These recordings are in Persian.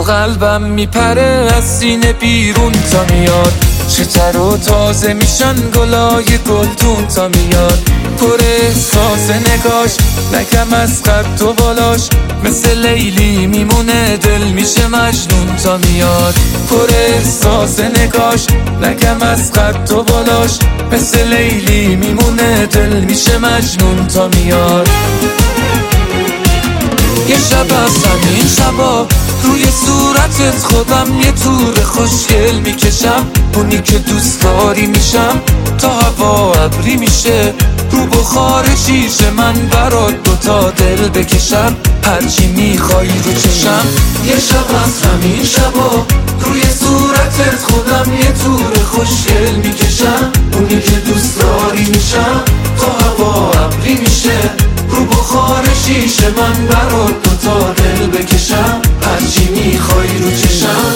قلبم میپره از سینه بیرون تا میاد، چه تر و تازه میشن گلای گلدون تا میاد. پر احساس نگاش نگم از قد و بالاش، مثل لیلی میمونه دل میشه مجنون تا میاد. پر احساس نگاش نگم از قد و بالاش، مثل لیلی میمونه دل میشه مجنون تا میاد. یه شب از همین شبا روی صورتت خودم یه تور خوشگل میکشم، اونی که دوست داری میشم تا هوا ابری میشه، رو بخار شیشه من برات دوتا دل بکشم، هرچی میخوای رو چشم. یه شب از همین شبا روی صورتت خودم یه تور خوشگل میکشم، اونی که دوست داری میشم تا هوا ابری میشه، رو بخار شیشه من برات دوتا دل بکشم، هرچی میخوای رو چشم.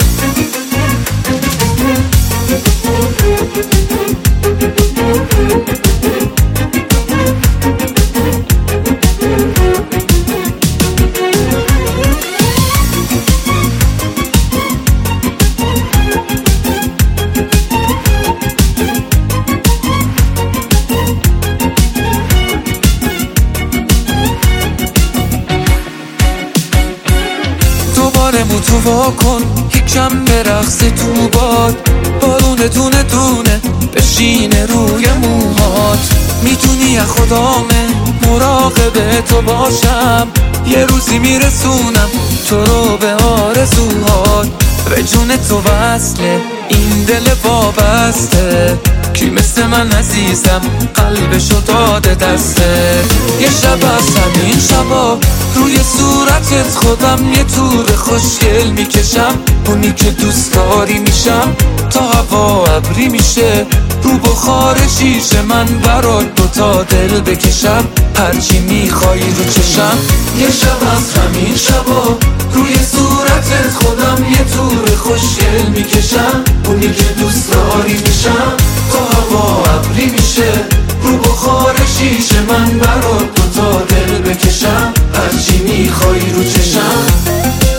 دوباره موتو واکن یکم برقص تو باد، بارون دونه دونه بشینه روی موهات، میتونی از خدامه مراقب تو باشم، یه روزی میرسونم تو رو به آرزوهات، به جون تو وصله این دل وابسته، کی مثل من عزیزم قلبشو داده دسته. یه شب از همین شبا روی صورتت خودم یه تور خوشگل میکشم، اونی که دوست داری میشم تا هوا ابری میشه، رو بخار شیشه من برات دوتا دل بکشم، هرچی میخوای رو چشم. یه شب از همین شبا روی صورتت خودم یه تور خوشگل میکشم، اونی که دوست داری میشم تا هوا ابری میشه، رو بخار شیشه من برات دوتا دل بکشم، هرچی میخوای رو چشم.